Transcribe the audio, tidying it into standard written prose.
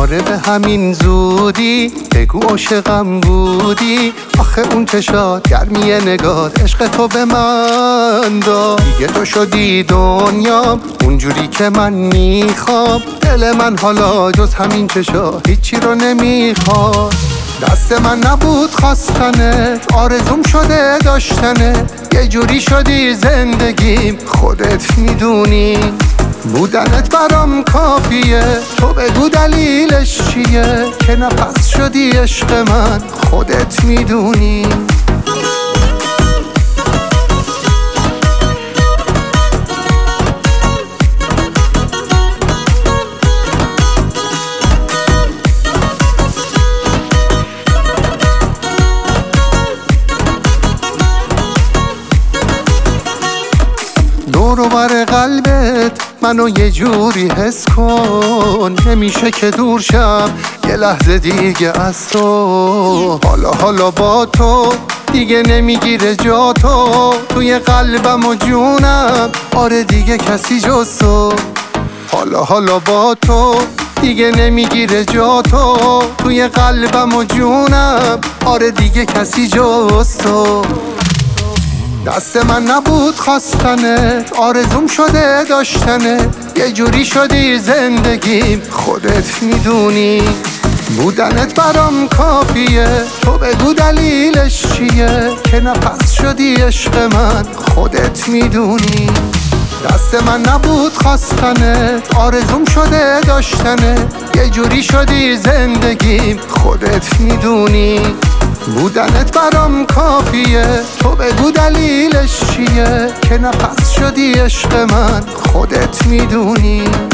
آره به همین زودی بگو عاشقم بودی. آخه اون چشات گرمی نگات عشق تو به من داد. دیگه تو شدی دنیام اونجوری که من میخوام. دل من حالا جز همین چشات هیچی رو نمیخواد. دست من نبود خواستنه، آرزوم شده داشتنه. یه جوری شدی زندگیم خودت میدونی. بودنت برام کافیه، تو بگو دلیلش چیه. که نفس شدی عشق من خودت میدونی. دور و بر قلبت منو یه جوری حس کن. نمیشه که دور شم یه لحظه دیگه از تو. حالا با تو دیگه نمیگیره جا تو. توی قلبم و جونم آره دیگه کسی جز تو. حالا با تو دیگه نمیگیره جا تو. توی قلبم و جونم آره دیگه کسی جز تو. دست من نبود خواستنه، آرزوم شده داشتنه. یه جوری شدی زندگیم خودت میدونی. بودنت برام کافیه، تو بگو دلیلش چیه. که نفس شدی عشق من خودت میدونی. دست من نبود خواستنه، آرزوم شده داشتنه. یه جوری شدی زندگیم خودت میدونی. بودنت برام کافیه، تو بگو دلیلش چیه. که نفس شدی عشق من خودت میدونی.